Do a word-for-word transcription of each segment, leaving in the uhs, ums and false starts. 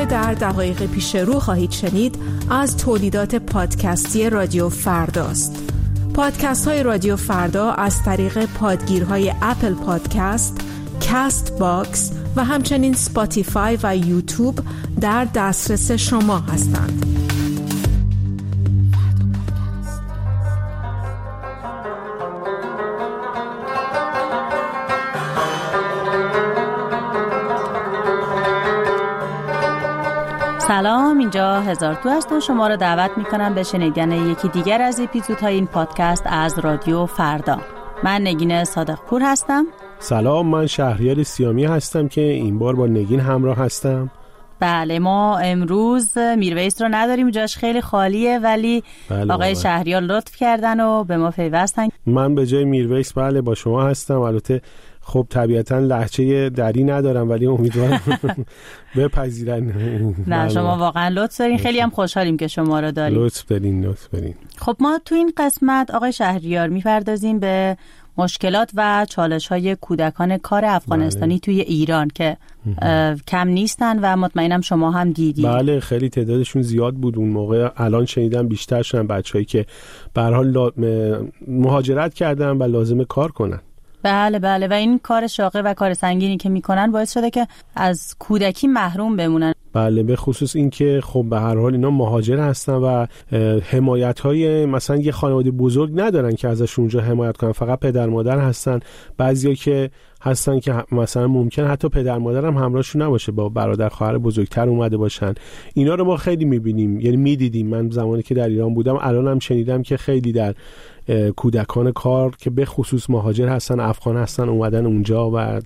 در دقایق پیش رو خواهید شنید از تولیدات پادکستی رادیو فرداست. پادکست های رادیو فردا از طریق پادگیرهای اپل پادکست، کاست باکس و همچنین سپاتیفای و یوتیوب در دسترس شما هستند. سلام، اینجا هزار تو است و شما را دعوت میکنم به شنیدن یکی دیگر از اپیزودهای این پادکست از رادیو فردا. من نگین صادق پور هستم. سلام، من شهریار سیامی هستم که این بار با نگین همراه هستم. بله، ما امروز میرویس رو نداریم، جاش خیلی خالیه، ولی بله آقای بله. شهریار لطف کردن و به ما پیوستن. من به جای میرویس بله با شما هستم. البته خب طبیعتاً لهجه دری ندارم، ولی امیدوارم بپذیرن. نه شما واقعا لطف دارین، خیلی هم خوشحالیم که شما رو داریم. لطف دارین لطف دارین. خب ما تو این قسمت آقای شهریار میپردازیم به مشکلات و چالش‌های کودکان کار افغانستانی بله. توی ایران که کم نیستن و مطمئنم شما هم دیدید. بله خیلی تعدادشون زیاد بود اون موقع. الان شنیدم بیشتر شدن بچه‌ای که به هر حال مهاجرت کردن و لازمه کار کنن. بله بله و این کار شاقه و کار سنگینی که میکنن باعث شده که از کودکی محروم بمونن. بله، به خصوص این که خب به هر حال اینا مهاجر هستن و حمایت‌های مثلا یه خانواده بزرگ ندارن که ازش اونجا حمایت کنن، فقط پدر مادر هستن. بعضیا که هستن که مثلا ممکن حتی پدر مادر هم همراهشون نباشه، با برادر خواهر بزرگتر اومده باشن. اینا رو ما خیلی میبینیم، یعنی میدیدیم. من زمانی که در ایران بودم الانم شنیدم که خیلی در کودکان کار که به خصوص مهاجر هستن، افغان هستن، اومدن اونجا و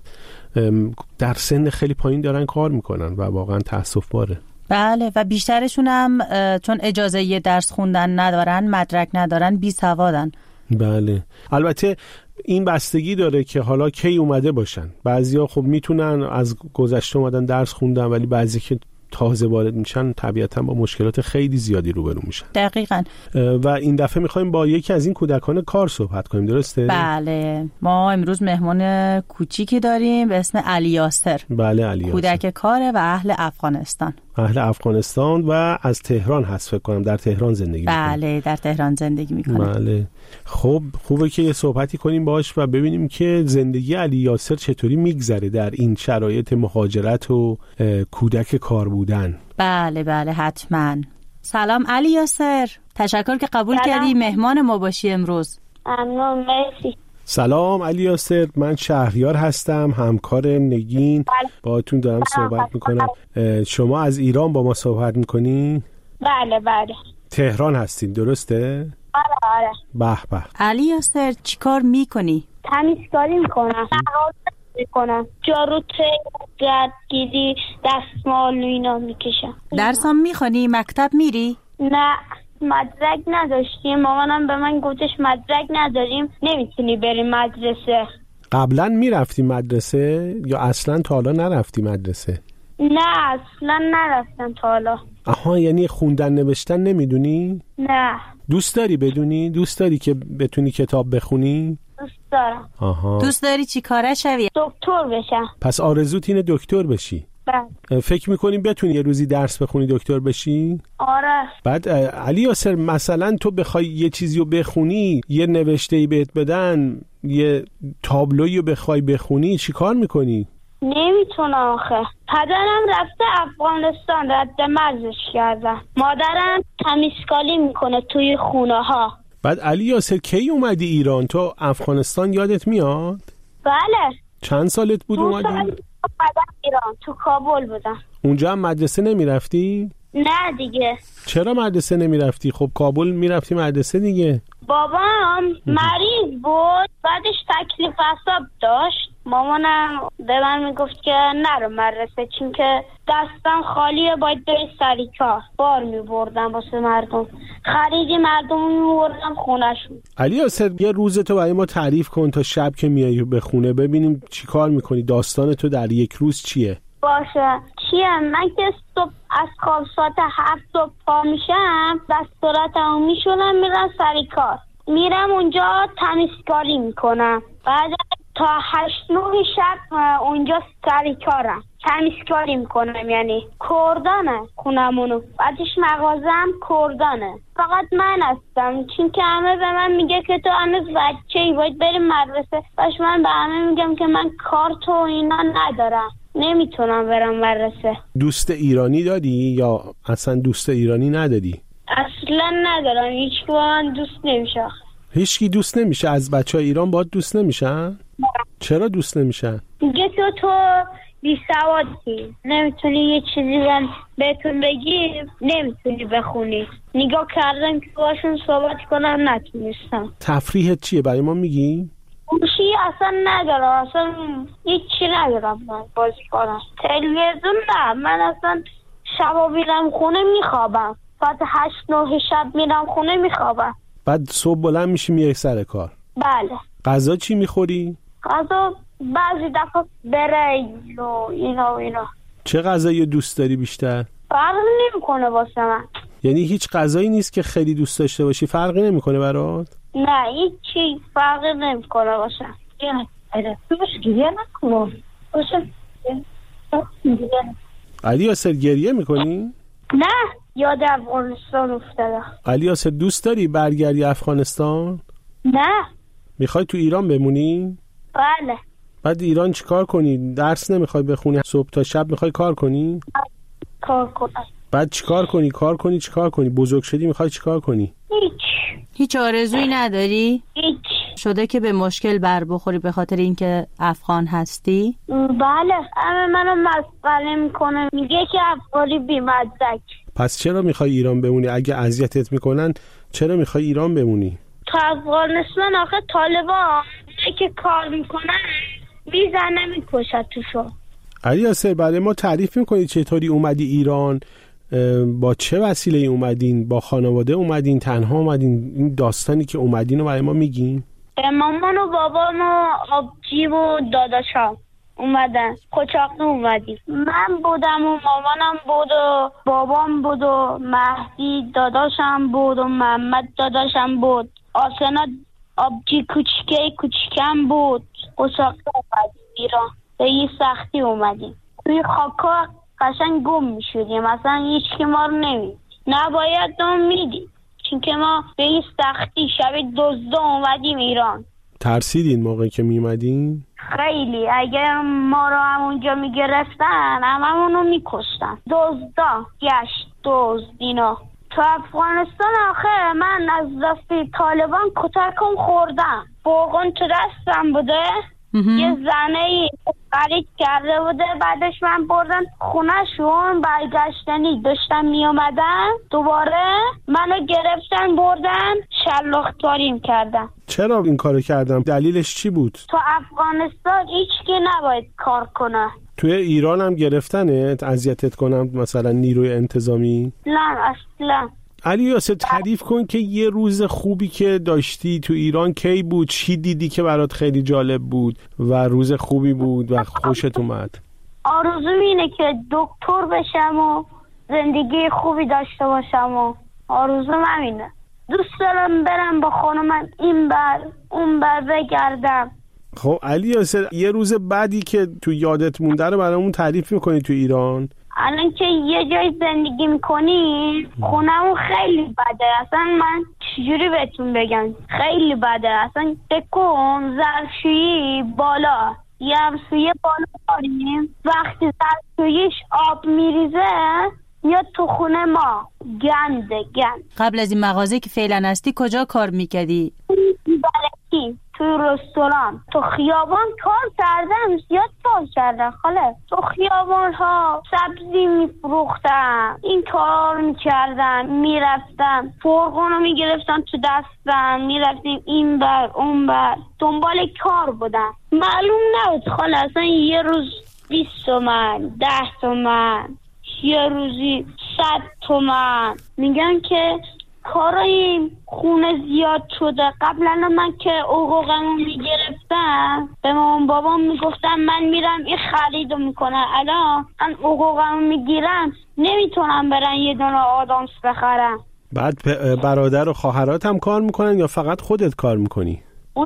در سن خیلی پایین دارن کار میکنن و واقعا تأسف باره. بله و بیشترشون هم چون اجازه یه درس خوندن ندارن، مدرک ندارن، بی سوادن. بله، البته این بستگی داره که حالا کی اومده باشن. بعضیا خب میتونن از گذشته اومدن درس خوندن، ولی بعضی که تازه وارد میشن طبیعتا با مشکلات خیلی زیادی روبرو میشن. دقیقاً. و این دفعه میخوایم با یکی از این کودکان کار صحبت کنیم، درسته؟ بله، ما امروز مهمان کوچیکی داریم به اسم علی یاسر. بله، علی یاسر کودک کاره و اهل افغانستان. اهل افغانستان و از تهران هست فکر کنم، در تهران زندگی میکنه. بله، در تهران زندگی میکنه. بله، خب خوبه که یه صحبتی کنیم باهاش و ببینیم که زندگی علی یاسر چطوری میگذره در این شرایط مهاجرت و کودک کار بودن. بله بله حتما. سلام علی یاسر، تشکر که قبول سلام. کردی مهمان ما باشی امروز. ممنون، مرسی. سلام علی یاسر، من شهریار هستم، همکار نگین. باهاتون دارم صحبت میکنم. شما از ایران با ما صحبت میکنین؟ بله بله. تهران هستین درسته؟ آره آره. به به. علی یاسر چی کار میکنی؟ تمیزکاری میکنم، میکنم، جارو گردگیری، دستمال و اینا میکشم. درس هم میخونی؟ مکتب میری؟ نه، مدرک نداشتیم. مامانم به من گفتش مدرک نداریم نمیتونی بری مدرسه. قبلا میرفتی مدرسه یا اصلا تا حالا نرفتی مدرسه؟ نه اصلا نرفتم تا حالا. آها، یعنی خوندن نوشتن نمیدونی؟ نه. دوست داری بدونی؟ دوست داری که بتونی کتاب بخونی؟ دوست دارم. آها. دوست داری چی کاره شوی؟ دکتر بشم. پس آرزوت اینه دکتر بشی؟ بله. فکر میکنی بتونی یه روزی درس بخونی دکتر بشی؟ آره. بعد علی یاسر مثلا تو بخوای یه چیزی رو بخونی، یه نوشته‌ای بهت بدن، یه تابلویی رو بخوای بخونی، چی کار میکنی؟ نمیتونم آخه. پدرم رفته افغانستان، رد مرزش کردن. مادرم تمیزکاری میکنه توی خونه ها. بعد علی یاسر کی اومدی ایران؟ تو افغانستان یادت میاد؟ بله. چند سالت بود اومدی؟ ایران، تو کابل بودم. اونجا هم مدرسه نمیرفتی؟ نه دیگه. چرا مدرسه نمیرفتی؟ خب کابل میرفتی مدرسه دیگه. بابام مریض بود، بعدش تکلیف حساب داشت. مامانم به من میگفت که نرو مدرسه چون که دستم خالیه، باید بری سری کار. بار میبردم واسه مردم، خریدی مردم میبردم خونهشون. علی یاسر یه روزتو برای ما تعریف کن تا شب که میای به خونه ببینیم چی کار میکنی. داستان تو در یک روز چیه؟ باشه. چیه؟ من که صبح از خواب ساعت هفت صبح پا میشم، دستوراتمو میشونم، میرم سری کار. میرم اونجا تمیزکاری میکنم. بعد تا هشت نه شب اونجا سر کارم، تمیزکاری میکنم، یعنی کردانه خونمونو، بعدش مغازم کردانه، فقط من هستم چون که همه به من میگه که تو هنوز بچه‌ای باید بری مدرسه، باش من به همه میگم که من کارت و اینا ندارم، نمیتونم برم مدرسه. دوست ایرانی داری یا اصلا دوست ایرانی نداری؟ اصلا ندارم، هیچ که من دوست نمیشه. هیچکی دوست نمیشه؟ از بچه های ایران باید دوست نمیشن؟ نه. چرا دوست نمیشن؟ میگه تو تو بی سوادی، نمیتونی یه چیزی من بهتون بگی، نمیتونی بخونی. نگاه کردم که باشون صحبت کنم نتونستم. تفریحت چیه برای ما میگی؟ گوشی اصلا ندارم، اصلا هیچی ندارم من بازی کنم. تلویزیون نه، من اصلا شبا میرم خونه میخوابم، ساعت هشت نه شب میرم خونه میخوابم، بعد صبح بلند میشی میای سر کار. بله. غذا چی میخوری؟ غذا بعضی دفعه برنج و اینا و اینا. چه غذایی دوست داری بیشتر؟ فرق نمیکنه واسه من. یعنی هیچ غذایی نیست که خیلی دوست داشته باشی فرقی نمیکنه برات؟ نه هیچی فرقی نمیکنه واسه من. ایره تو بش گریه نکن. باشه. علی یاسر گریه میکنی؟ نه یاد افغانستان افتاده. علی یاسر دوست داری برگردی افغانستان؟ نه. میخوای تو ایران بمونی؟ بله. بعد ایران چیکار کنی؟ درس نمیخوای بخونی؟ صبح تا شب میخوای کار کنی؟ کار کنم. بعد چیکار کنی؟ کار کنی چیکار کنی؟ بزرگ شدی میخوای چیکار کنی؟ هیچ. هیچ آرزویی نداری؟ هیچ. شده که به مشکل بر بخوری به خاطر اینکه افغان هستی؟ بله، همه منو مسخره میکنه، میگه که افغانی بی‌مزدک. پس چرا میخوای ایران بمونی؟ اگه اذیتت میکنن چرا میخوای ایران بمونی؟ تو افغانستان آخه طالبان که کار میکنن میزنه میکشن توشو. علی یاسر برای ما تعریف میکنی چطوری اومدی ایران؟ با چه وسیله اومدین؟ با خانواده اومدین؟ تنها اومدین؟ این داستانی که اومدین رو برای ما میگین؟ مامان و بابام و آبجی و داداشام اومدن، کوچاقه اومدیم. من بودم و مامانم بود و بابام بود و مهدی داداشم بود و محمد داداشم بود، آسنا آبجی کوچیکه کوچیکم بود. کوچاقه اومدیم ایران، به یه سختی اومدیم. توی خاکا قشنگ گم میشودیم، اصلا هیچ که ما رو نمید، نباید نام میدیم چون که ما به این سختی شب دزده اومدیم ایران. ترسیدین موقعی که میمدین؟ خیلی. اگر ما رو همونجا میگرفتن هممونو میکشتن. دزدا گشت دزد اینا. تو افغانستان آخه من از دست طالبان کتکم خوردم، بوغن تو دستم بوده، یه زنه خرید کرده بوده، بعدش من بردن خونه شون، برگشتنی داشتم می اومدن دوباره منو گرفتن بردن شلاق‌تاریم کردن. چرا این کارو کردم؟ دلیلش چی بود؟ تو افغانستان هیچ کی نباید کار کنه. توی ایران هم گرفتنت اذیتت کنم مثلا نیروی انتظامی؟ نه اصلا. علی یاسر تعریف کن که یه روز خوبی که داشتی تو ایران کی بود؟ چی دیدی که برات خیلی جالب بود و روز خوبی بود و خوشت اومد؟ آرزوم اینه که دکتر بشم و زندگی خوبی داشته باشم و آرزوم همینه. دوست دارم برم با خانومم این بر اون بر بگردم. خب علی یاسر یه روز بعدی که تو یادت مونده رو برامون تعریف میکنی تو ایران؟ الان که یه جای زندگی میکنی خونمون خیلی بده، اصلا من چجوری بهتون بگم، خیلی بده. اصلا بکن ظرفشویی بالا، یه همسویه بالا داریم، وقتی ظرفشوییش آب میریزه میاد تو خونه ما، گنده گند. قبل از این مغازه که فعلا هستی کجا کار میکردی؟ بلکی توی رستوران، تو خیابان کار کردم، زیاد کار کردم خاله. تو خیابان ها سبزی میفروختم، این کار میکردم، میرفتم فرغونو میگرفتم تو دستم، میرفتیم این بر اون بر، دنبال کار بودم. معلوم نبود خاله، اصلا یه روز بیست تومن، ده تومن، یه روزی صد تومن. میگن که کارای خونه زیاد شده. قبلا من که حقوقمو میگرفتم به مامان بابام میگفتم من میرم این خریدو میکنم، الان من حقوقمو میگیرم نمیتونم برن یه دونه آدامس بخرم. بعد برادر و خواهرات هم کار میکنن یا فقط خودت کار میکنی؟ اونا کار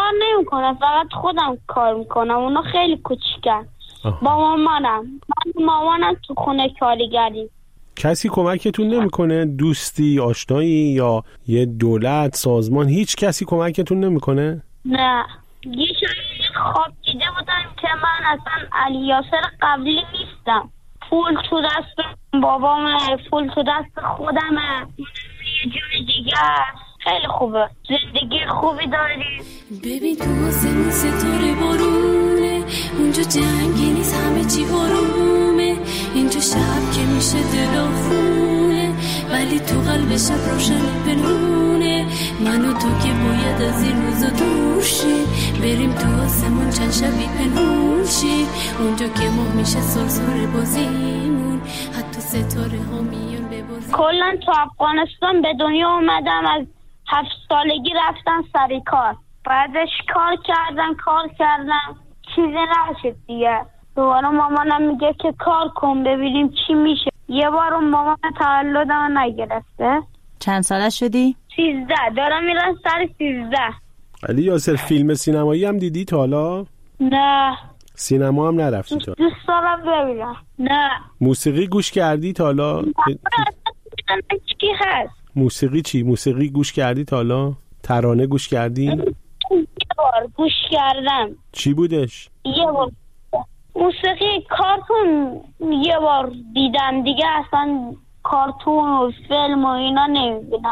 کار نمیکنه، فقط خودم کار میکنم. اونا خیلی کوچیکن. با مامانم من مامانم تو خونه کارگری. کسی کمکتون نمیکنه؟ دوستی، آشنایی یا یه دولت، سازمان، هیچ کسی کمکتون نمیکنه؟ نه. یه شایی خواب دیده بودم که من اصلا علی یاسر قبلی نیستم. پول تو دست بابامه، پول تو دست خودمه، یه جور دیگه خیلی خوبه. زندگی خوبی داری. ببین تو آسمون ستاره بارونه، اونجا جنگی نیست همه چی آرومه، اینجا شب که میشه دل خونه، ولی تو قلب شب روشن پنهونه. من و تو که باید از این روزا دور شیم، بریم تو آسمون چند شبی پنهون شیم، اونجا که ماه میشه سرسره بازیمون، حتی ستاره ها میان ببازیم. کلن تو افغانستان به دنیا اومدم، از هفت سالگی رفتم سر کار، بعدش کار کردم کار کردم چیزی نشد دیگه. دوباره مامانم میگه که کار کن ببینیم چی میشه. یه بار اون مامان تولدم نگرفته. چند ساله شدی؟ سیزده. دارم میرم سر سیزده. علی یاسر فیلم سینمایی هم دیدی تا حالا؟ نه. سینما هم نرفتی تا؟ دوست دارم ببینم. نه. موسیقی گوش کردی تا حالا؟ چی هست؟ موسیقی چی؟ موسیقی گوش کردی تا حالا؟ ترانه گوش کردی؟ یه بار گوش کردم. چی بودش؟ یه بار موسیقی کارتون یه بار دیدم دیگه، اصلا کارتون و فیلم و اینا نمیبینم.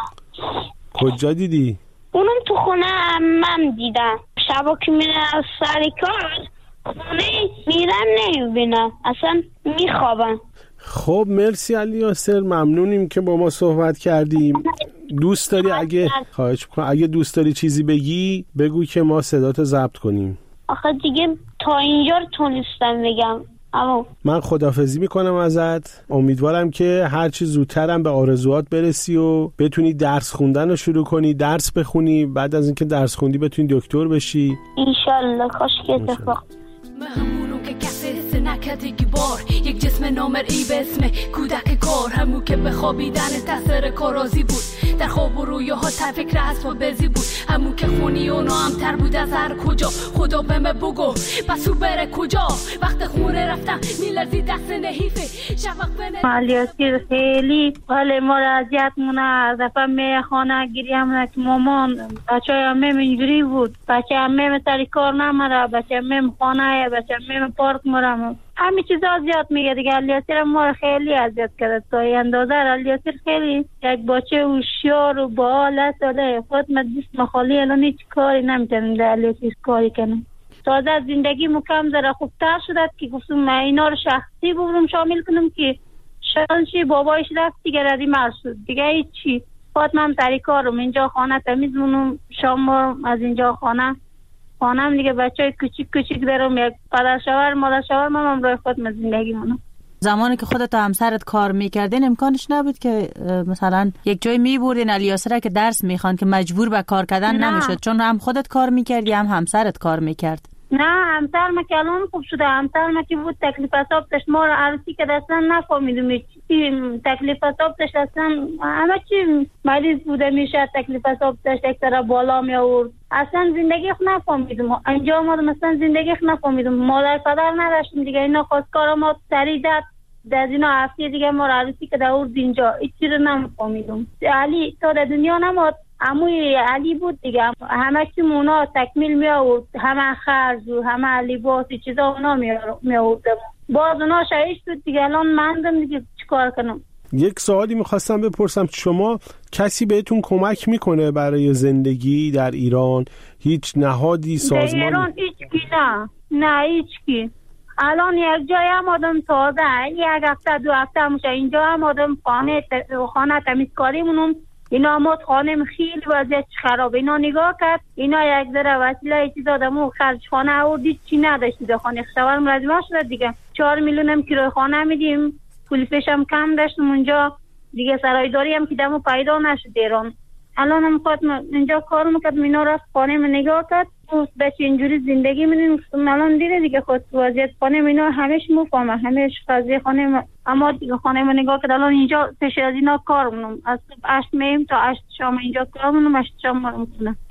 کجا دیدی؟ اونم تو خونه عمم دیدم. شبا که میرم سر کار خونه میرم نمیبینم، اصلا میخوابم. خب مرسی علی یاسر، ممنونیم که با ما صحبت کردیم. دوست داری اگه خواهش می‌کنم اگه دوست داری چیزی بگی بگو که ما صداتو ضبط کنیم. آخه دیگه تا اینجا تونستم بگم. اما من خداحافظی میکنم ازت. امیدوارم که هر چی زودترم به آرزوات برسی و بتونی درس خوندن رو شروع کنی، درس بخونی، بعد از اینکه درس خوندی بتونی دکتر بشی انشالله. کاش که اتفاق همونو که کسی حس نکرده که بار یک جسم نامرئی به اسم کودک کار، همون که به خوابیدن تسر کارازی بود، در خواب و رویاها تا فکر اسباب بازی بود، همون که خونی اونا هم تر بود از هر کجا. خدا به من بگو پس او بره کجا، وقت خونه رفتم میلرزی دست نحیفه شفق بنه. مالیاتی خیلی ولی ما را اذیت مونه. از دفعه می خانه گیریم که مامان بچه های همه اینجوری بود، بچه همه سری کار نمره، بچه همه خانه، بچه همه پارک مرم، همین چیزا زیاد میگه دیگه. الیاسر ما خیلی اذیت کرده تا این اندازه. الیاسر خیلی یک بچه هوشیار و باحال است، ولی خود من جسم خالی الان هیچ کاری نمیتونم در الیاسر کاری کنم. تازه زندگی مکم ذره خوبتر شده که گفتم من اینا رو شخصی ببرم شامل کنم که شانشی بابایش رفت دیگه ردی مرسود دیگه هیچی. خود من سری کارم اینجا خانه تمیز مونم، شام از اینجا خانه خانم دیگه بچه های کچیک کچیک دارم، یک پدر شوهر مادر شوهر من هم روی خود من زندگی مونم. زمانی که خودت و همسرت کار میکردین امکانش نبود که مثلا یک جای میبردین علی یاسر که درس میخوان که مجبور به کار کردن نمیشد؟ چون هم خودت کار میکردی هم همسرت کار میکرد. نه همسر ما که الان خوب شده. همسر ما که بود تکلیف حساب داشت، ما رو عروسی که اصلا نفهمیدیم چی تکلیف حساب داشت، اصلا همه چی مریض بوده میشه، تکلیف حساب داشت یک طرف بالا می آورد، اصلا زندگی خود نفهمیدیم. انجام ما مثلا زندگی خود نفهمیدیم، مادر پدر نداشتیم دیگه. اینا خواستگار ما سری زد در اینا هفته دیگه ما رو عروسی که داورد اینجا، هیچ چیز رو نفهمیدیم. علی تا در دنیا نماد، عموی علی بود دیگه، همه چی مونا تکمیل می آورد، همه خرج و همه لباس چیزا اونا می آورد. باز اونا شهید شد دیگه، الان مندم دیگه چیکار کنم. یک سوالی میخواستم بپرسم، شما کسی بهتون کمک میکنه برای زندگی در ایران؟ هیچ نهادی، سازمانی؟ در ایران هیچ کی نه نه هیچ کی. الان یک جای هم آدم تازه یک هفته دو هفته میشه اینجا هم آدم خانه خانه تمیزکاری مونم، اینا همات خانه خیلی وضعیت خراب. اینا نگاه کرد، اینا یک ذره وسیله چیز آدمو خرج خانه آوردید چی نداشتید، خانه خشاور ملازمه شده دیگه. چهار میلیون هم کرایه خانه میدیم، پول پیش هم کم داشتم اونجا دیگه، سرایداری هم که دمو پیدا نشد ایران. الان هم خود اینجا کار میکرد، اینا رفت خانه من نگاه کرد، بچه اینجوری زندگی میدیم. الان دیده دیگه خود وضعیت خانه اینا همش مفهمه، همش قضیه خانه. اما دیگه خانه من نگاه کرد، الان اینجا پیش از اینا کار مونم، از هشت میم تا هشت شام اینجا کار مونم، هشت شام میکنم.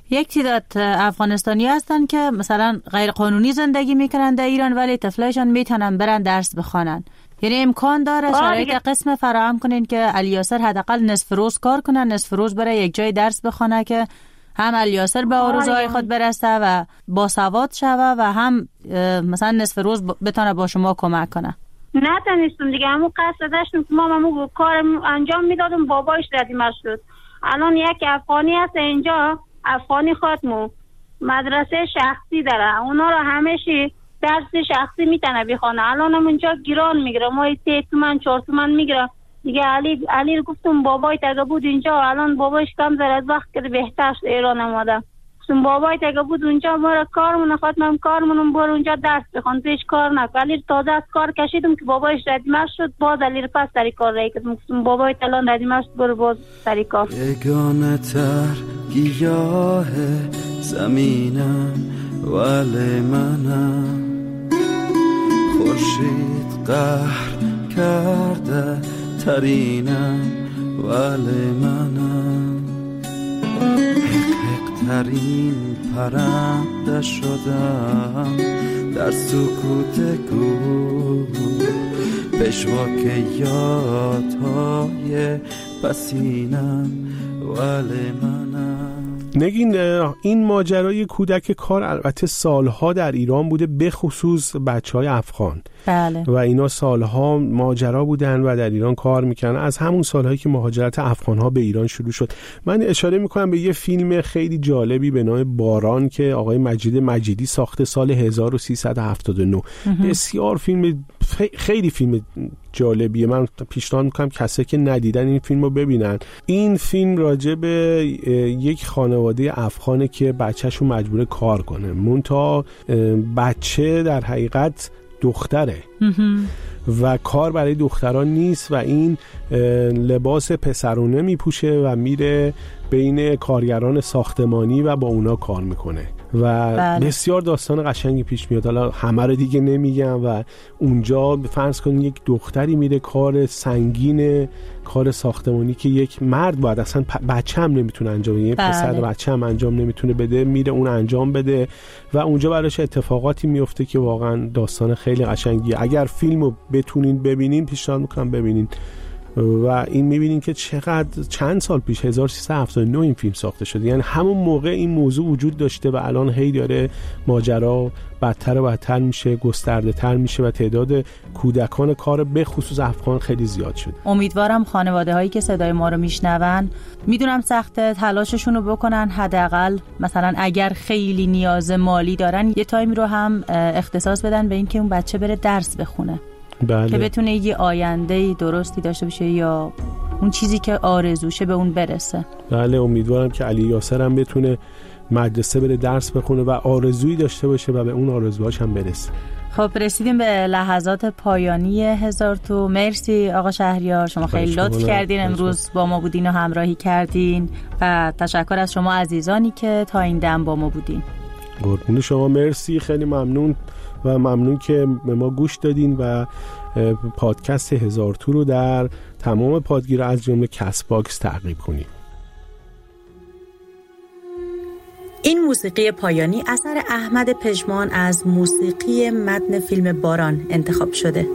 یک تعداد افغانستانی هستن که مثلا غیر قانونی زندگی میکنن در ایران ولی طفلایشان میتونن برن درس بخوانن. یعنی امکان داره شرایط قسم فراهم کنین که علی یاسر حداقل نصف روز کار کنه، نصف روز بره یک جای درس بخونه که هم علی یاسر به آرزوهای خود برسه و باسواد شوه و هم مثلا نصف روز بتونه با شما کمک کنه. نتونستم دیگه، همون قصد داشتم که ما همون کار انجام میدادم، بابایش ردیمه شد. الان یک افغانی هست اینجا، افغانی خاتمو مدرسه شخصی داره، اونا رو همیشه درس شخصی میتونه بخونه. الان هم اونجا گیران میگیره، ما سه تومن چهار تومن میگیره دیگه. علی علی رو گفتم بابای تگه بود اینجا، الان بابایش کم زر از وقت که بهتر شد ایران آمده. گفتم بابای تگه بود اونجا، ما را کارمون خاطرم کارمونم برو اونجا درس بخون، تو هیچ کار نکن. علی تازه از کار کشیدم که بابایش ردیمه شد، باز علی رو پس سری کار رای کردم. گفتم بابای الان ردیمه شد، برو باز سری کار. یگانه تر گیاه زمینم ولی منم، خورشید قهر کرده ترینم ولی منم، حق ترین پرنده شدم در سکوت کوه، پشواک یادهای پسینم ولی منم. نگین، این ماجرای کودک کار البته سالها در ایران بوده، به خصوص بچه های افغان. بله. و اینا سالها ماجرا بودن و در ایران کار میکنن، از همون سالهایی که مهاجرت افغان ها به ایران شروع شد. من اشاره میکنم به یه فیلم خیلی جالبی به نام باران که آقای مجید مجیدی ساخته سال هزار و سیصد و هفتاد و نه. بسیار فیلم خیلی فیلم جالبیه، من پیشنهاد میکنم کسایی که ندیدن این فیلم رو ببینن. این فیلم راجع به یک خانواده افغانه که بچه‌شون مجبور کار کنه، منتها بچه در حقیقت دختره و کار برای دختران نیست و این لباس پسرونه میپوشه و میره بین کارگران ساختمانی و با اونا کار میکنه و بله. بسیار داستان قشنگی پیش میاد. حالا همه رو دیگه نمیگم. و اونجا فرض کنید یک دختری میره کار سنگین، کار ساختمانی که یک مرد باید، اصلا بچه هم نمیتونه انجام بده، بله. پسر بچه هم انجام نمیتونه بده، میره اون انجام بده و اونجا براش اتفاقاتی میفته که واقعا داستان خیلی قشنگیه. اگر فیلمو بتونین ببینین پیشنهاد میکنم ببینین. و این میبینین که چقدر چند سال پیش هزار و سیصد و هفتاد و نه این فیلم ساخته شده، یعنی همون موقع این موضوع وجود داشته و الان هی داره ماجرا بدتر و بدتر میشه، گسترده تر میشه و تعداد کودکان کار به خصوص افغان خیلی زیاد شده. امیدوارم خانواده هایی که صدای ما رو میشنون، میدونم سخته، تلاششون رو بکنن، حداقل مثلا اگر خیلی نیاز مالی دارن یه تایمی رو هم اختصاص بدن به این که اون بچه بره درس بخونه. بله. که بتونه یه آینده درستی داشته باشه یا اون چیزی که آرزوشه به اون برسه. بله، امیدوارم که علی یاسر هم بتونه مدرسه بره درس بخونه و آرزویی داشته باشه و به اون آرزوهاش هم برسه. خب رسیدیم به لحظات پایانی هزار تو. مرسی آقا شهریار، شما خیلی لطف کردین امروز با ما بودین و همراهی کردین و تشکر از شما عزیزانی که تا این دم با ما بودین. قربون شما، مرسی، خیلی ممنون و ممنون که به ما گوش دادین و پادکست هزار تو رو در تمام پادگیر از جمله کست باکس تعقیب کنید. این موسیقی پایانی اثر احمد پژمان از موسیقی متن فیلم باران انتخاب شده.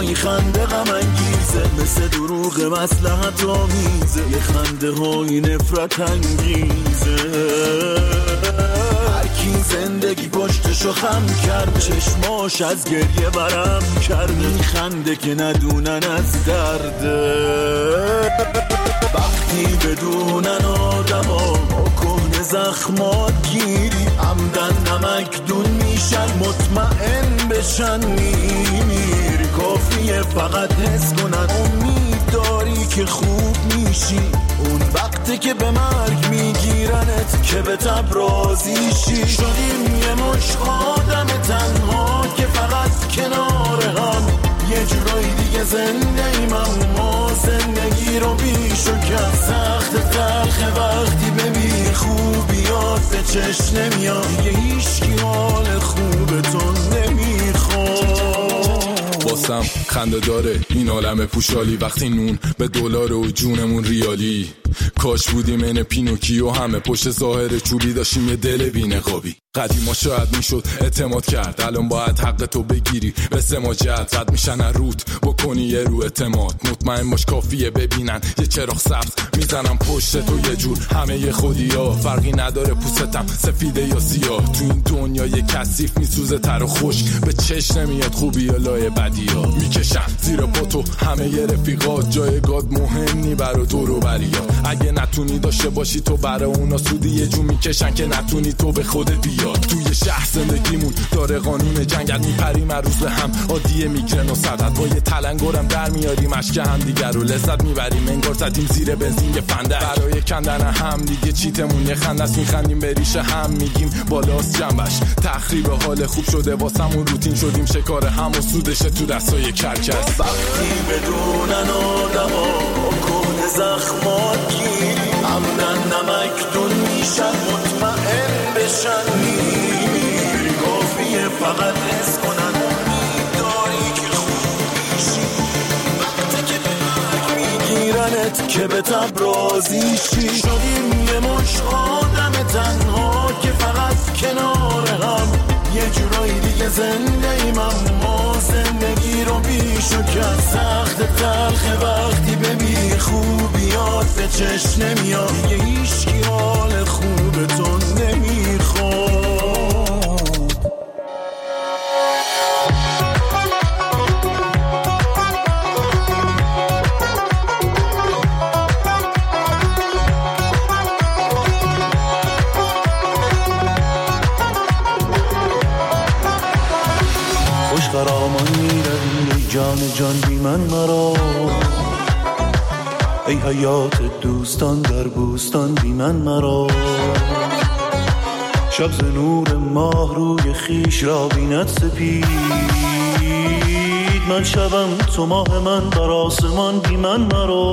میخنده غم انگیزه، مثل دروغ مصلحت آمیزه، یه خنده های نفرت انگیزه. هرکی زندگی پشتشو خم کرد، چشماش از گریه برم کرد، میخنده که ندونن از درده. وقتی بدونن آدم ها کهنه زخمات گیری، عمدن نمک دون میشن مطمئن بشن میمیری. کافیه فقط حس کنن امید داری که خوب میشی، اون وقتی که به مرگ میگیرنت که به تب راضی شی. شدیم یه مش آدم تنها که فقط کنار هم، یه جورایی دیگه زنده ایم اما زندگی رو بیش و کم. سخت تلخه وقتی ببینی خوبیات به چشم نمیاد، دیگه هیچکی حال خوبتون نمیخواد. واسم خنده داره این عالم پوشالی، وقتی نون به دلار و جونمون ریالی. کاش بودیم این پینوکیو، همه پشت ظاهر چوبی داشتیم یه دل بی‌نقابی. قدیما شاید میشد اعتماد کرد، الان باید حق تو بگیری به سماجت. رد میشن روت بکنی یه رو اعتماد، مطمئن باش کافیه ببینن یه چراغ سبز میزنم پشت تو، یه جور همه یه خودی ها. فرقی نداره پوستم سفیده یا سیاه، تو این دنیا یه کثیف میسوزه تر و خوش، به چش نمیاد خوبی یا لای بدی ها. میکشن زیر پاتو همه یه رفیقات، جای گاد مهم نی برا دور و بریا. اگه نتونی داشته باشی تو برای اونا سودی، یه جو میکشن که نتونی تو به خودت بیاد. توی شهر زندگیمون داره قانون جنگل، میپریم روز به هم عادیه میگرن و صدت، با یه تلنگرم در میاریم اشک هم دیگر رو لذت میبریم، انگار زدیم زیر بنزین یه فنده. برای کندن هم دیگه چیتمون یه خندست، میخندیم به ریشه هم میگیم بالاست جنبش. تخریب حال خوب شده واسمون، روتین شدیم شکار هم و سودشه تو دستای کرکس. وقتی بدونن آدم ها کهنه زخمات گیری، عمدن نمک دون میشن مطمئن بشن میمیری. کافیه فقط حس کنن امید داری که خوب میشی، وقتی که به مرگ میگیرنت که به تب راضی شی. شدیم یه مش آدم تنها که فقط کنار هم، یه جورایی دیگه زنده ایم اما زندگی رو بیش و کم. سخت تلخه وقتی ببینی خوبیات به چشم نمیاد، دیگه هیچکی حال خوبتون نمیخواد. خوش قرامان میروی ای جان جان بی من مرا، ای حیات دوستان در بوستان بی من مرا. شب ز نور ماه روی خیش را بیند سپید، من شبم تو ماه من بر آسمان بی من مرا.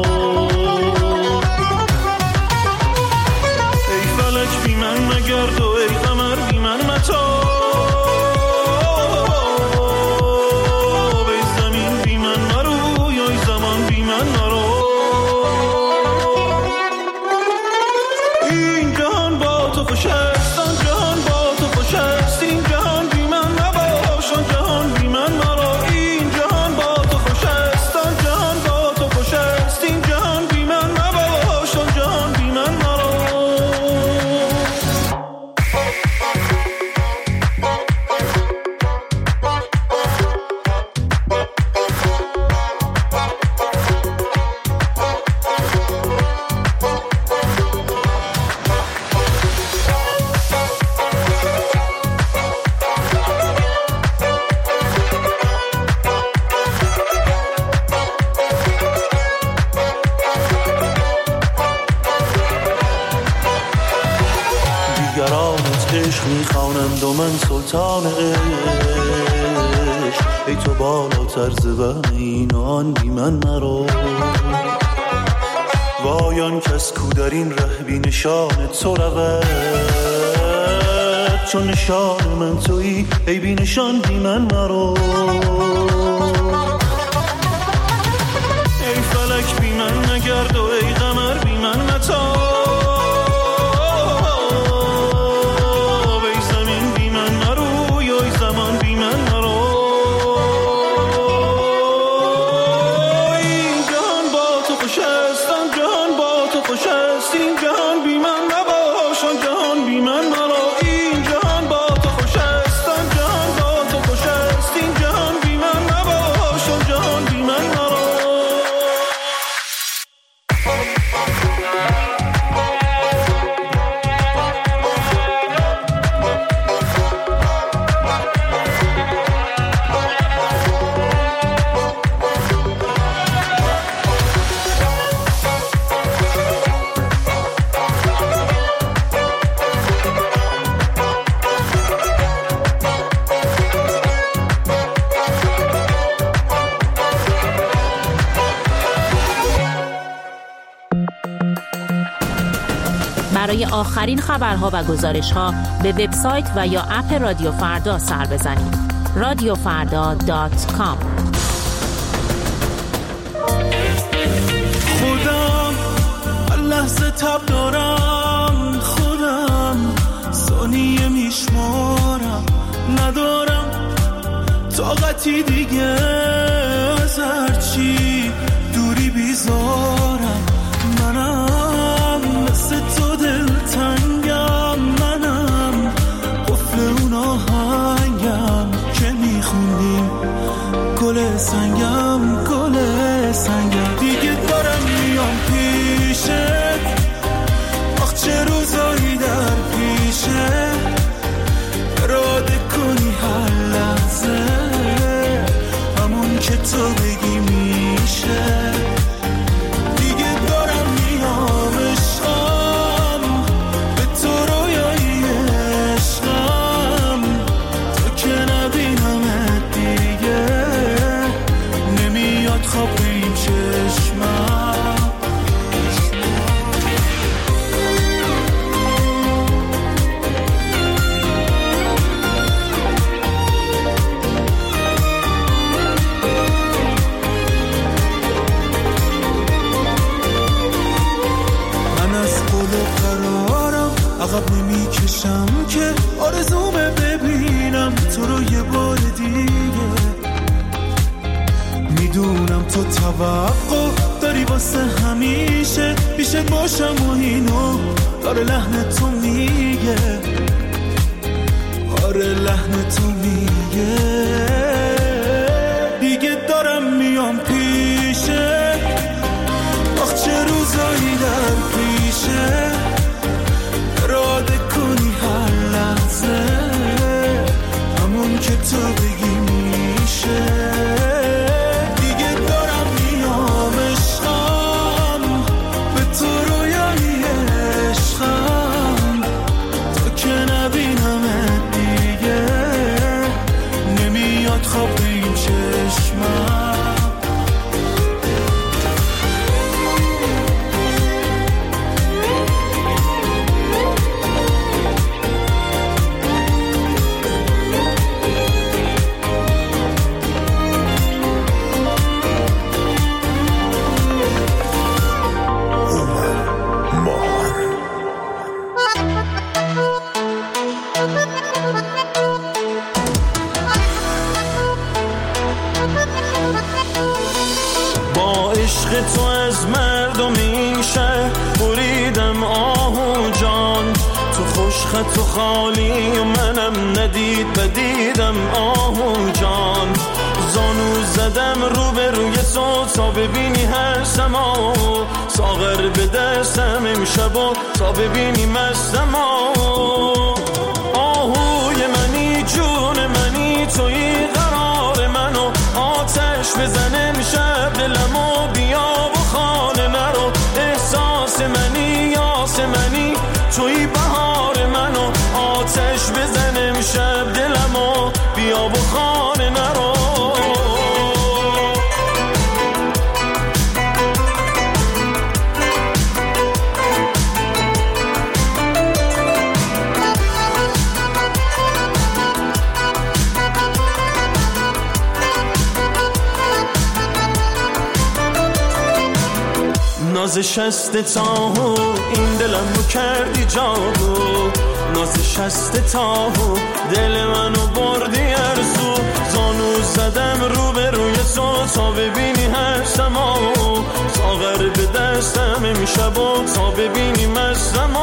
ای فلک بی من مگرد و ای قمر بی من متاب، ای زمین بی من مرو یا ای زمان بی من مرو. این جهان با تو خوش است، آن جهان با تو خوش است، این جهان بی من نباش آن جهان بی من مرا. این جهان با تو خوش است، آن جهان با تو خوش است، این جهان بی من نباش آن جهان بی من مرا. دیگرانت عشق میخوانند و من سلطان عشق، ای تو بالاتر ز وهم این و آن بی من مرا. وای آن کس کو در این ره بی نشان تو رود، چون نشان من تویی ای بی نشان بی من مرا. ای فلک بی من نگرد و ای قمر بی من متاب، ای زمین بی من مرو یا ای زمان بی من مرو. برای آخرین خبرها و گزارش‌ها به وبسایت و یا اپ رادیو فردا سر بزنید. رادیو فردا دات کام. خودم لحظه تب دارم، خودم ثانیه میشمارم، ندارم طاقتی دیگه از هرچی دوری بیزارم. منم مثل تو دلتنگم، منم قفل اون آهنگم که میخوندیم، گل سنگم گل سنگم. دیگه دارم میام پیشه، آخ چه روزایی در پیشه، اراده کنی هر لحظه همون که تو بگی میشه. دیگه دارم میام عشقم، به تو رویایی عشقم، تو که نبینمت دیگه نمیاد خواب به این چشمم. عقب نمی کشم که آرزومه ببینم تو رو یه بار دیگه. میدونم تو توقع داری واسه همیشه پیشت باشم و اینو داره لحن تو میگه، آره لحن تو میگه. دیگه دارم میام پیشه، آخ چه روزایی در پیشه، اراده کنی هر لحظه همون که تو بگی میشه. دیگه دارم میام عشقم، به تو رویایی عشقم، تو که نبینمت دیگه نمیاد خواب به این چشمم. تو از مردم این شهر بریدم آهو جان، تو خوش خط و خالی و منم ندید بدیدم آهو جان. زانو زدم رو به روی تو تا ببینی هر سما، ساغر به دستم امشب و تا ببینی مستم. آهوی منی جون منی توی قرار منو، آتش بزنه امشب دلمو بیا و خانه نرو. احساس منی یاس منی توی بهار منو، آتش بزنه امشب دلمو بیا و خانه نرو. ناز شست تاهو این دلم رو کردی جادو، ناز شست تاهو دل منو بردی ارزو. زانو زدم رو به روی تو تا ببینی هر سما، ساغر به دستم امشب و تا ببینی مستم.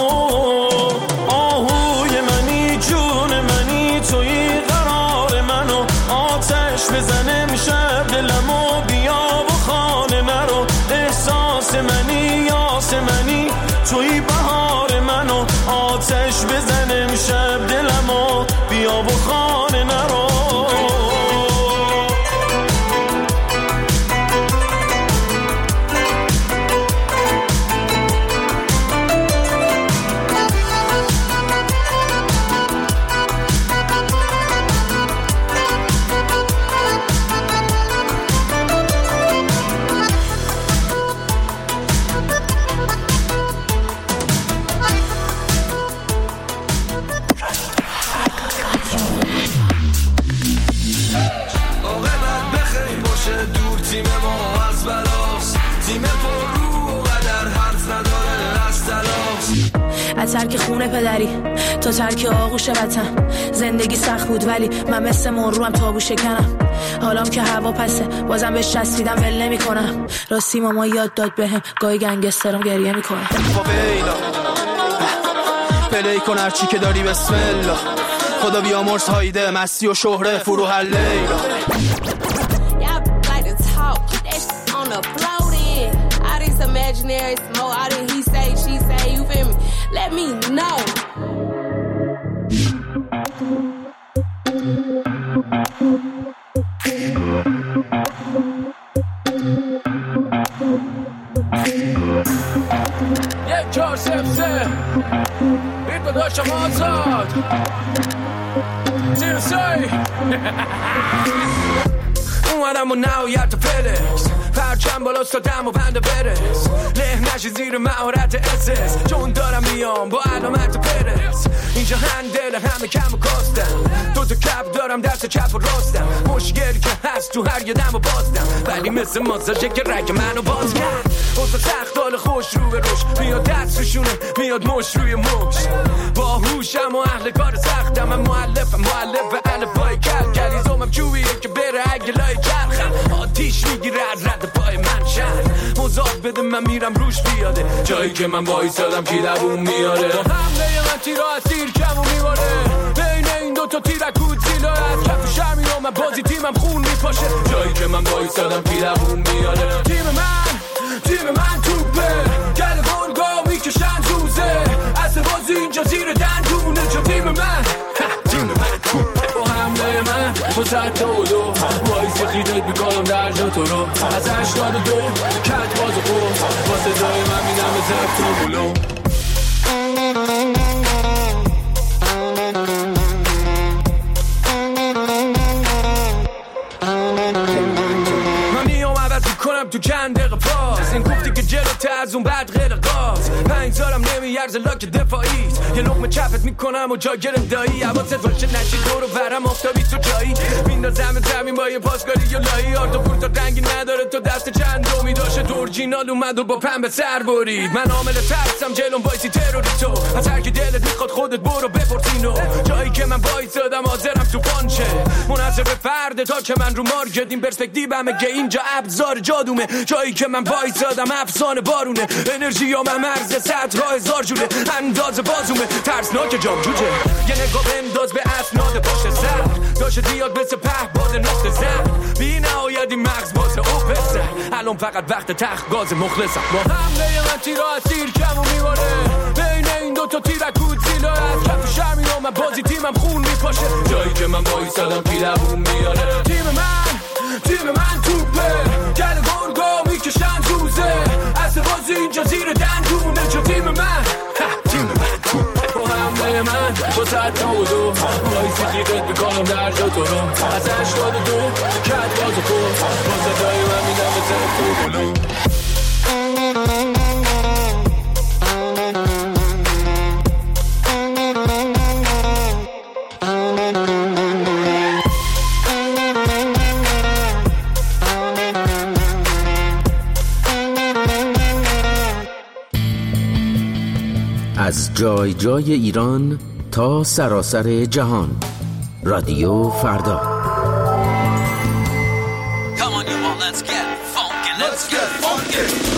آهوی منی جون منی توی قرار منو، آتش بزنه امشب دلمو بیا و خانه نرو. احساس منی یاس منی توی بهار منو، آتش بزنه امشب دلمو بیا و خانه نرو. تیم ما از بلاست، تیم پر رو قدر حرف نداره از تلاش. از ترک خونه پدری تا ترک آغوش وطن، زندگی سخت بود ولی من مثل مرو هم تابو شکنم. حالام که هوا پسه بازم بهش چسبیدم ول نمی کنم. راستی ماما یاد داد بهم گاهی گنگسترم گریه میکنه. فاویلا پلی کن هرچی که داری بسم الله، خدا بیامرز هایده مستی و شهره فروح لیلا. Imaginary smoke, I didn't he say, she say, you feel me? Let me know. یک چهار سف سه بیت با داشتم آزاد زیر سای اومدم و نهایت فلکس، پرچم بالا ستم و پنده برس، له نشی زیر مهارت اسس، چون دارم میام با علامت پرس. اینجا هندل همه کم و کاستم، دو تا کپ دارم دست چپ و راستم، مشکلی که هست تو هر یه دم و بازدم، ولی مثل ماساژه که رگ منو باز کرد. اوزا سخت حال خوش رو به روش، میاد دست روشونه میاد مش روی مش، با هوشم و اهل کار سختم، من مؤلفم مؤلف الفبای کل، کلیزومم چوبیه که بره اگه لای چرخم، آتیش میگیره از رد پای من شهر، مزاد بده من میرم روش بیاده، جایی که من وایسادم کی لبون میاره، با حمله من تیرا از تیر کمو میباره، بین این دوتا تیرکود زیلا از کف شهر میام، من بازی تیمم خون میپاشه، جایی که من وایسادم کی لبون میاره. تیم من تیم من توپه، گل گلگا میکشن دوزه، اصل بازی اینجا زیر دندونه، جا تیم من تیم من توپه، با حمله من با سرد دولو وایسی خیدت میکنم در جا تو رو، از هشتاد و دو کت باز و خوز، با صدای من میدم به زفت و بلو. تو چند دقیقه پاس این گفتی که جلوت از اون بعد غیر قاس، پنج سالم نمیارز لاک دفاعیت، یه لقمه چپت میکنم و جا گرم دایی، حواست باشه نشی دور و برم آفتابی تو جایی، میندازم زمین با یه پاسکاری یا لایی، آرد و پورتا رنگی نداره تو دست چند دومی داشته، دورجینال اومد و با پنبه سر برید، من عامل ترسم جلوم وایسی تروری تو، از هر کی دلت میخواد خودت برو بپرسینو، جایی که من وایسادم حاضرم تو پانچه، منحصر به فرد تا که من رو مارکت، این پرسپکتیومه که اینجا ابزار جادو، جایی که من وایسادم افسانه بارونه، انرژی ها من مرز صدها هزار جوله، انداز بازومه ترسناک جام جوجه، یه نگاه بنداز به اسناد باشه سر، داشت زیاد مثل پهباد نقطه زن، بی نهایت این مغز بازه او پسر، الان فقط وقت تخت گاز مخلصم، با حمله من تیرا از تیر کمو میباره، بین این دوتا تیرکود زیلا از کف شهر میام، من بازی تیمم خون میپاشه، جایی که من وایسادم کی لبون میاره. تیم من تیم من توپه، گل گلگا میکشن دوزه، اصل بازی اینجا زیر دندونه، جا تیم من تیم من توپه، با حمله من با سرد دولو وایسی خیدت میکنم در جا تو رو، از هشتاد و دو کت باز و خوز، با صدای من میدم به زفت و بلو. از جای جای ایران تا سراسر جهان، رادیو فردا. Come on, you all, let's get funky, let's get funky.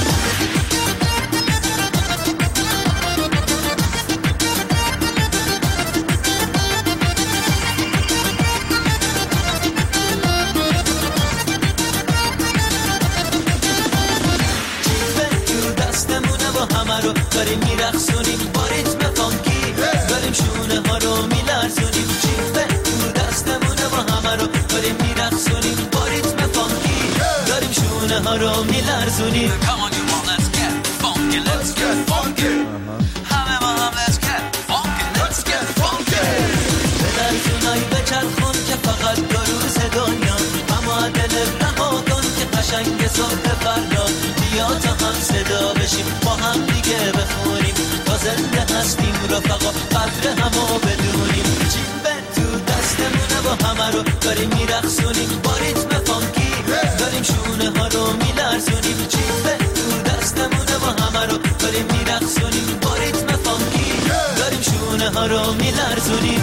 داریم میرقصونیم با ریتم فانکی، داریم شونه ها رو میلرزونیم، چیفه تو دستمونه با همه رو داریم میرقصونیم با ریتم فانکی، داریم شونه ها رو میلرزونیم. Come on you all, let's get funky, let's get funky. همه ما هم let's get funky, let's get funky. به لرزونایی بچرخون که فقط دو روز دنیا، اما دل رها کن که قشنگ صبح فردا، بیا تا هم صدا بشیم با هم دیگه بخونیم، تا زنده هستیم رفقا قدر همو بدونیم، جیبه تو دستمونه با همه رو داریم میرقصونیم با ریتم فانکی، داریم شون میلرزونی.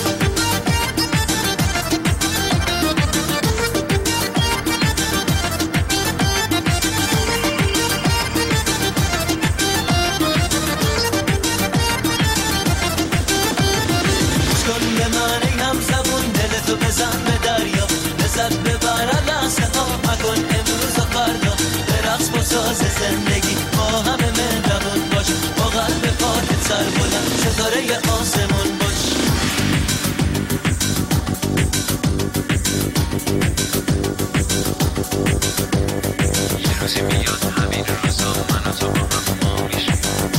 بزن به دریا لذت ببر لحظه ها مکن امروز و فردا به رقص با ساز زندگی با همه مهربون باش با قلب پاکت سر بلند ستاره آسمون باش. یه روزی میاد همین روزا من و تو با هم ما میشیم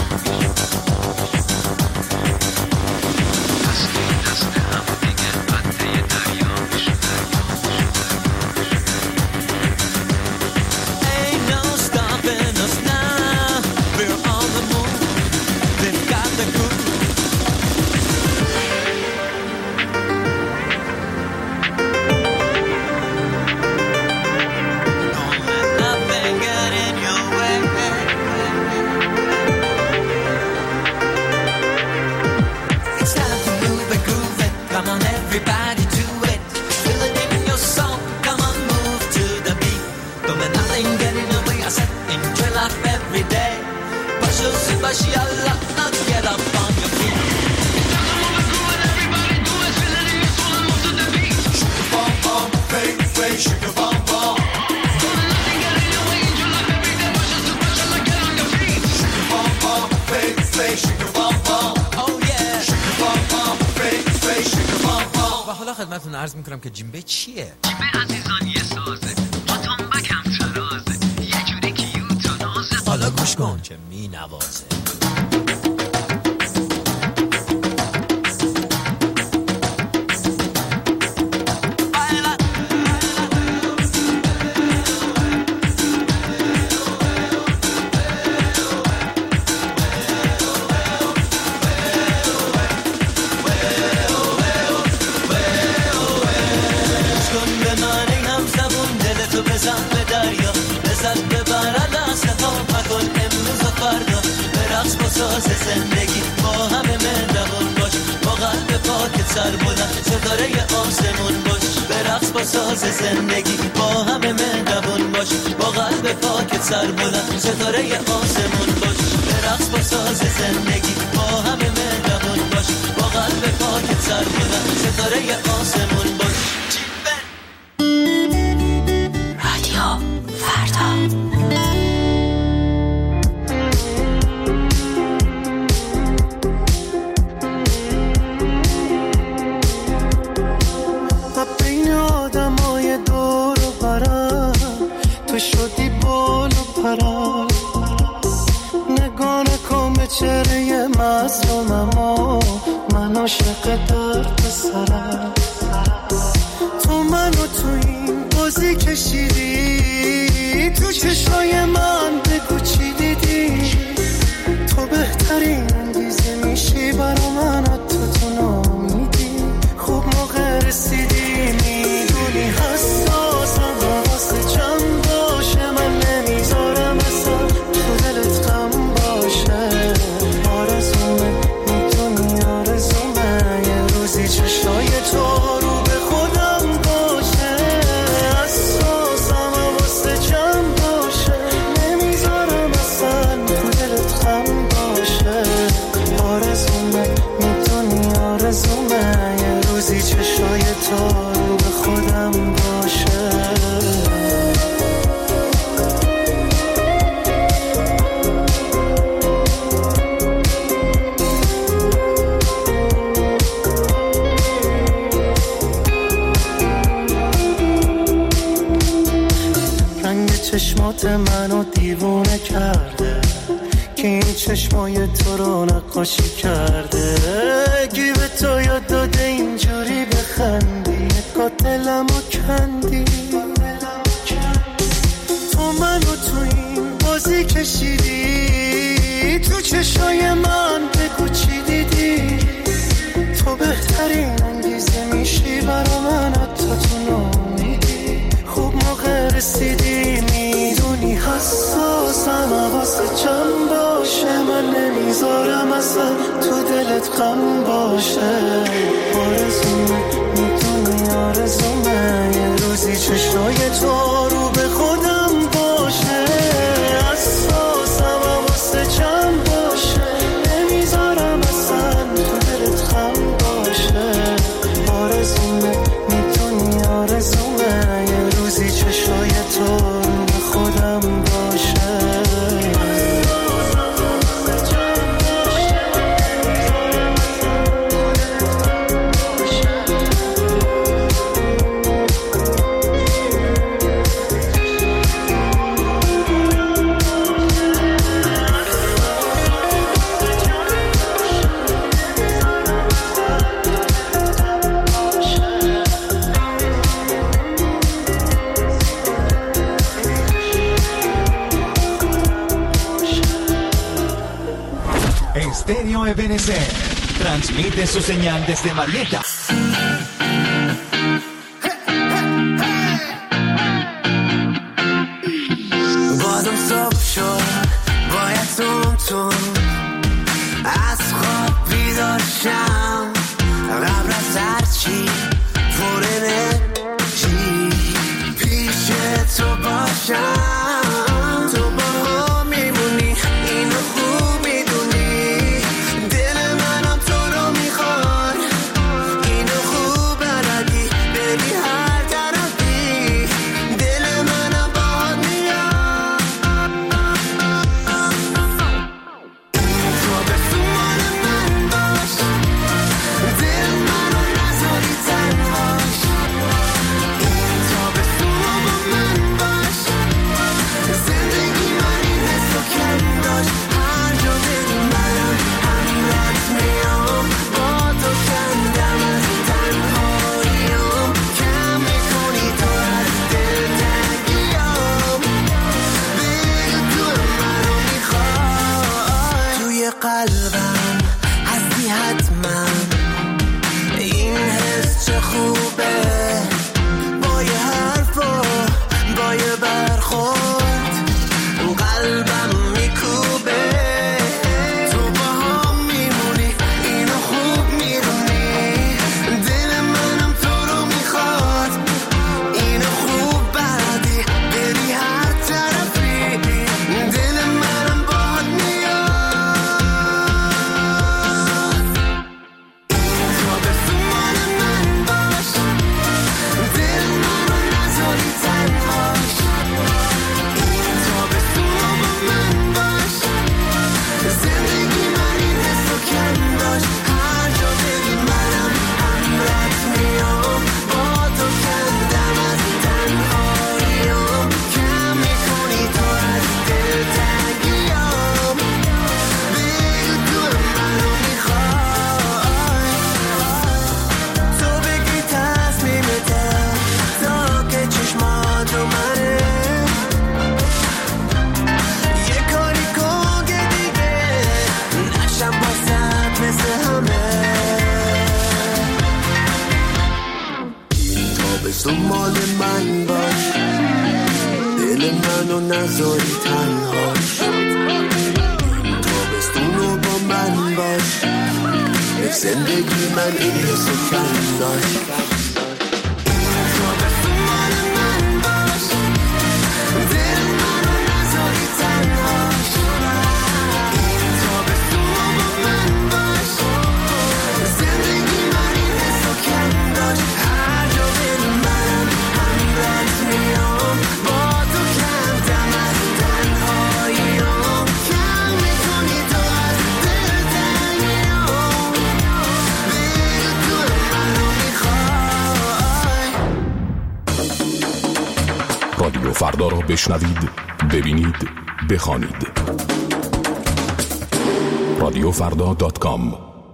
خدمتتون عرض میکنم که جیمبه چیه؟ جیمبه عزیزان یه سازه با تنبک هم ترازه یه جوری کیوت و نازه حالا گوش کن که می نوازه. بزن به دریا لذت ببر لحظه ها مکن امروز و فردا به رقص با ساز زندگی با همه مهربون باش با قلب پاکت سر بلند ستاره آسمون باش به رقص با ساز زندگی با همه مهربون باش با قلب پاکت سر بلند ستاره آسمون باش به رقص با ساز زندگی با همه مهربون باش با قلب پاکت سر بلند ستاره آسمون باش. چهره مظلومم و من عاشق درد سرم تو منو تو این بازی کشیدی تو چشای من بگو چی دیدی تو بهترین انگیزه میشی برا من تو تو نامیدی خوب موقع رسیدی میدونی حساسم واسه چند باشه من نمیذارم اصلا تو دلت غم باشه آرزومه میدونی آرزومه یه روزی چشای تو رو به خودم باشه حساسم واسه چند باشه نمیذارم اصلا تو دلت غم باشه آرزومه میدونی آرزومه یه روزی چشای تو رو به خودم باشه. چشمات منو دیوونه کرده که این چشمای تو رو نقاشی کرده گیب تو یاد داده اینجوری بخندی قاتلمو کندی تو منو تو این بازی کشیدی تو چشای من بگو چی دیدی تو بهترین انگیزه میشی برا من تو تو نامیدی خوب موقع رسیدی میدونی حساسم واسه چند باشه من نمیز نمیذارم اصلا تو دلت غم باشه. آرزومه میدونی آرزومه یه روزی چشای تو رو به خودم باشه. اساسم واسه چند باشه نمیذارم اصلا تو دلت غم باشه. آرزومه میدونی آرزومه یه روزی چشای تو رو به خودم باشه. Estéreo Ebenezer transmite su señal desde Marietta. بازم صبح شد باید تون تون از خواب بیدار شم قبل از هرچی پر انرژی پیش تو باشم. تو با هم میمونی اینو خوب میدونی دل منم تو رو میخواد اینو خوب بلدی بری هر طرفی دل منم باهات میاد. تو بسو مال من باش دل منو نذاری تنهاش. تو بسو با من باش زندگی من این حسو کم داشت. هر جا بری منم همراهت میام با تو کندم از تنهاییام کم میکنی تو از دلتنگیام. بگو تو منو میخوای توی قلبم هستی حتما این حس چه خوبه با یه حرف و با یه برخورد قلبم میکوبه. تو با هم میمونی اینو خوب میدونی دل منم تو رو میخواد اینو خوب بلدی بری هر طرفی دل منم باهات میاد. تو بسو مال من باش دل منو نذاری تنهاش. تو بسو با من باش زندگی من این حسو کم داشت. هر جا بری منم همراهت میام با تو کندم از تنهاییام کم میکنی تو از دلتنگیام. بگو تو منو میخوای تو بگی تصمیمته تا که چشماتو منه یه کاری کن که دیگه نشم بازت مثل همه. تابستون مال من باش دل منو نذاری تنهاش. تابستونو با من باش زندگی من این حسو کم داشت. تابستون مال من باش دل منو نذاری تنهاش. تابستون با من باش زندگی من این حسو کم داشت. هر جا بری منم همراهت میام با تو کندم از تنهاییام کم میکنی تو از دلتنگیام. بگو تو منو میخوای. رادیو فردا را بشنوید، ببینید، بخوانید. رادیو فردا دات کام.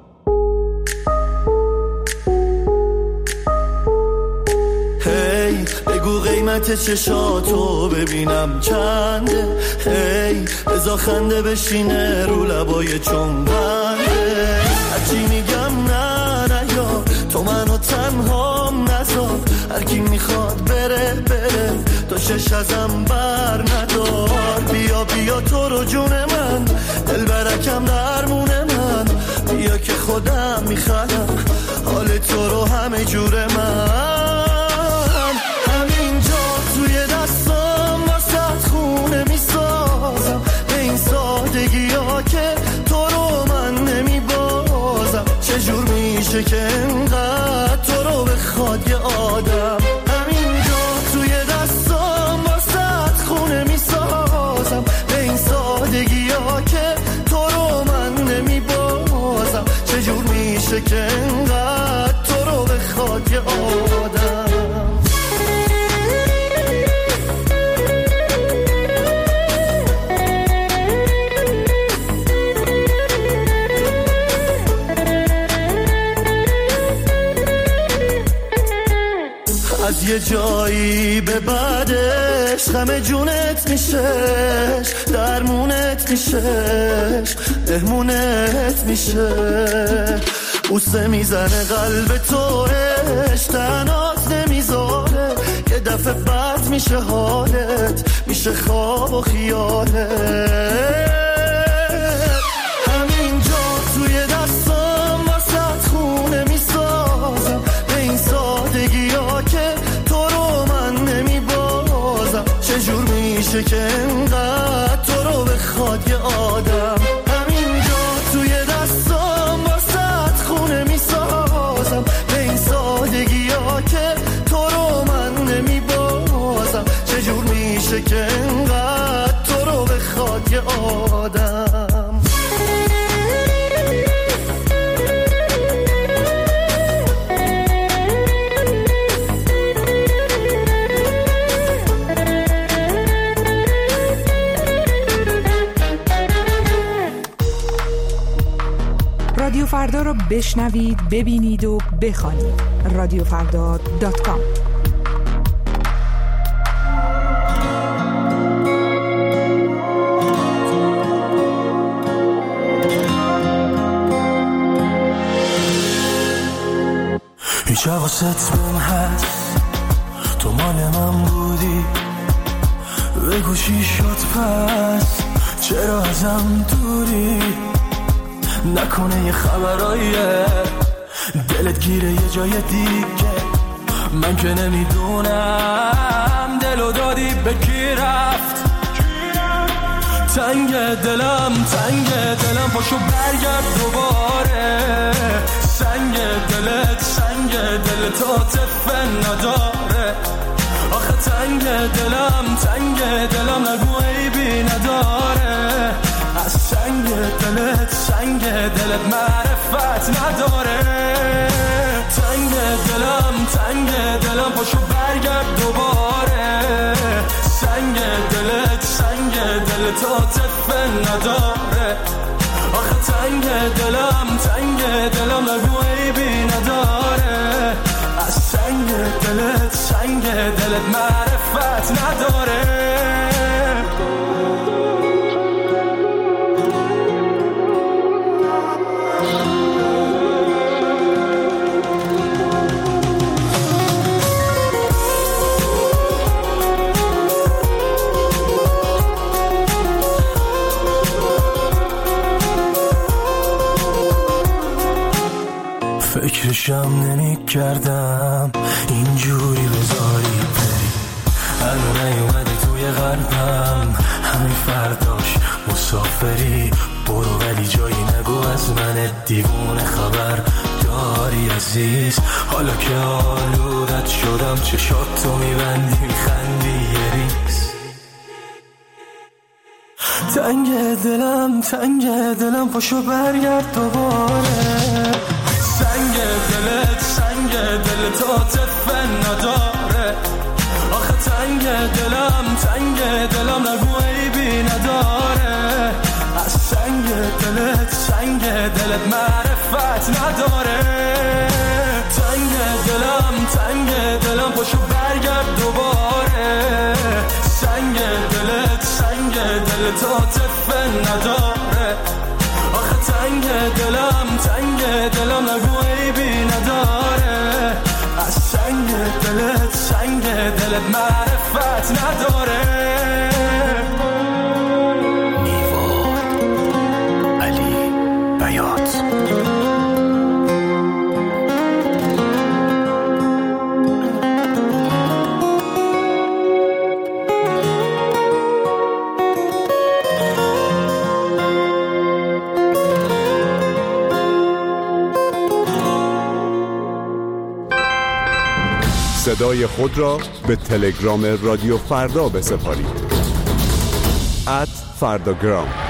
هی بگو قیمت چشاتو ببینم چنده. هی بذار خنده بشینه رو لبای چنبنده. هرچی میگم نه نه یا تو منو تنهام نذار. هر کی میخواد بره بره تو شش ازم بر ندار. بیا بیا تو رو جون من دل برکم درمون خودم میخرم حال تو رو همه جور من، همینجا توی دستم واسه خونه میسازم، به این سادگی ها که تو رو من نمیبازم. چجور میشه که انقدر تو رو بخواد یه آدم، همینجا توی دستم واسه خونه میسازم، به این سادگی ها که تو رو من نمیبازم. چجور میشه که انقدر تو رو بخواد یه آدم. از یه جایی به بعدش غم جونت میشش، درمونت میشش، بهمونت میشه. بوسه میزنه قلب توش، تنات نمیذاره، یه دفعه بد میشه حالت، میشه خواب و خیالت. همینجا توی دستم واسه خونه میسازم، به این سادگی ها که تو رو من نمیبازم. چجور میشه که انقدر تو رو بخواد یه آدم، همینجا توی دستم واسه خونه میسازم، به این سادگی ها که تو رو من نمیبازم. چجور میشه که انقدر تو رو بخواد یه آدم. رادیو فردا رو بشنوید، ببینید و بخوانید. رادیو فردا دات کام. هیچ حواست بهم هست، تو مال من بودی، بگو چی شد پس، چرا ازم دوری؟ نکنه یه خبراییه دلت گیره یه جای دیگه، من که نمیدونم دلو دادی به کی رفت. تنگ دلم تنگ دلم پاشو برگرد دوباره، سنگ دلت سنگ دلت عاطفه نداره. آخه تنگ دلم تنگ دلم نگو عیبی نداره، از سنگ دلت سنگ دلت معرفت نداره. تنگ دلم تنگ دلم پاشو برگرد دوباره، سنگ دلت سنگ دلت عاطفه نداره. آخه تنگ دلم تنگ دلم نگو عیبی نداره، از سنگ دلت سنگ دلت معرفت نداره. فکرشم نمی کردم اینجوری بذاری بری، هنو نیومدی توی قلبم، همین فرداش مسافری. برو ولی جایی نگو از من دیوونه خبر داری عزیز. حالا که آلودت شدم چشاتو میبندی میخندی یه ریز. تنگ دلم تنگ دلم پاشو برگرد دوباره، سنگ دلت سنگ دلت عاطفه نداره. آخه تنگ دلم تنگ دلم نگو عیبی نداره، از سنگ دلت سنگ دلت معرفت نداره. تنگ دلم تنگ دلم پاشو برگرد دوباره، سنگ دلت سنگ دلت عاطفه نداره. آخه تنگ دلم تنگ دلم نگو عیبی نداره، از سنگ دلت سنگ دلت معرفت نداره. نیوا علی بیات صدای خود را به تلگرام رادیو فردا بسپارید. ات فرداگرام.